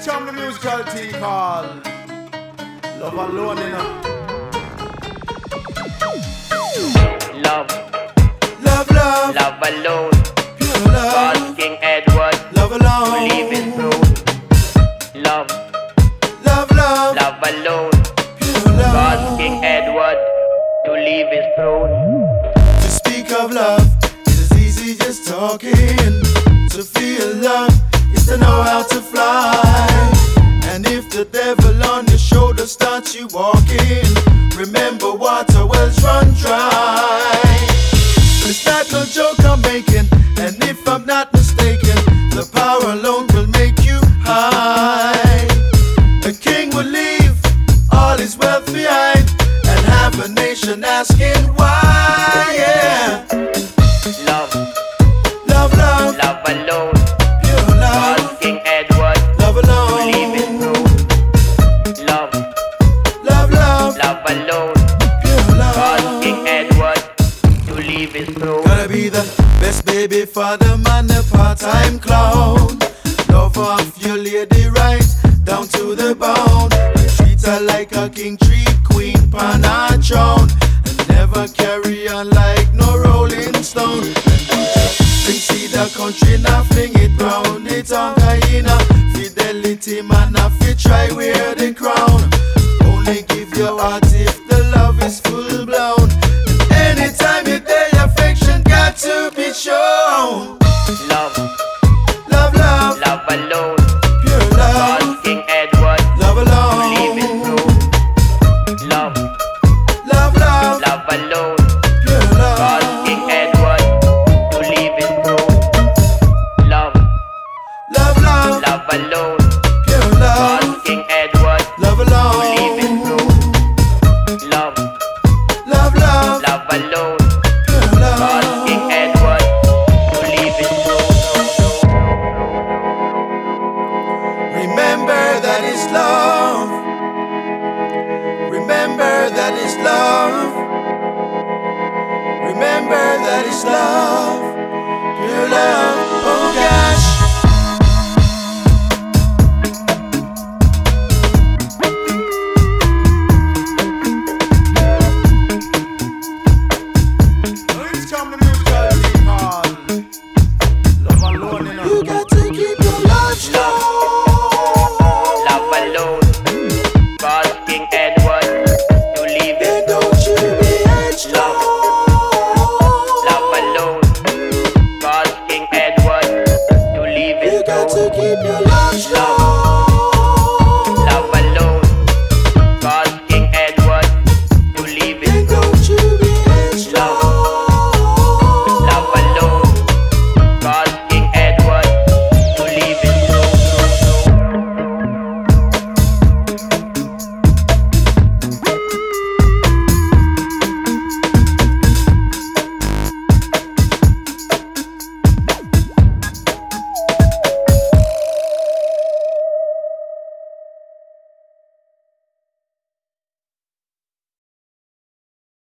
chum the musical tea called Love Alone, you know. Love, Love, love, love alone. pure love. God, King Edward, Love alone. leave his throne. Love, Love, love, love alone. pure love. God, King Edward, to leave his throne. To speak of love, it is easy just talking. To feel love is to know how to fly. And if the devil on your shoulder starts you walking, remember water wells run dry. It's not no joke I'm making, and if I'm not mistaken, the power alone will make you high. A king will leave all his wealth behind and have a nation asking why. Yeah. Love, Love, love, love alone. pure love. God, King Edward, Love to leave his alone. throne. Love, Love, love, love alone. pure God, love. King Edward, to leave his throne. Gotta be the best baby for the man, the part-time clown. Love off your lady right down to the bone. Treat her like a king, treat queen pan a throne. And never carry on like no rolling stone. Bring see the country, now fling it round. It's on Guyana. Fidelity man, now fit try wear the crown. Only give your heart if the love is full blown. And anytime